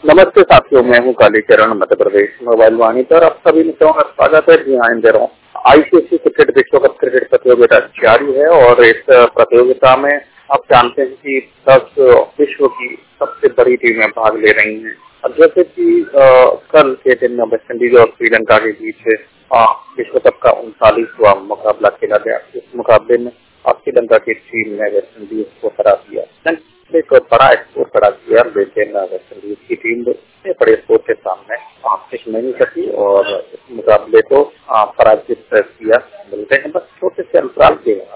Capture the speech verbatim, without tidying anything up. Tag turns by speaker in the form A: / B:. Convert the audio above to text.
A: नमस्ते साथियों, मैं हूं कालीचरण मध्य प्रदेश मोबाइल वाणी पर आप सभी मित्रों का स्वागत है। जी हाँ, इन दिनों आईसीसी क्रिकेट विश्व कप क्रिकेट प्रतियोगिता जारी है और इस प्रतियोगिता में आप जानते हैं कि दस विश्व की सबसे बड़ी टीमें भाग ले रही हैं। और जैसे कि कल के दिन में वेस्ट इंडीज और श्रीलंका के बीच विश्व कप का उनतालीसवां मुकाबला खेला गया। इस मुकाबले में श्रीलंका की टीम ने वेस्ट इंडीज को हरा दिया। एक बड़ा स्कोर खड़ा किया, लेकिन वेस्ट इंडीज की टीम बड़े स्कोर के सामने टिक नहीं सकी और इस मुकाबले को पराजित किया। मिलते हैं बस छोटे से अंतराल के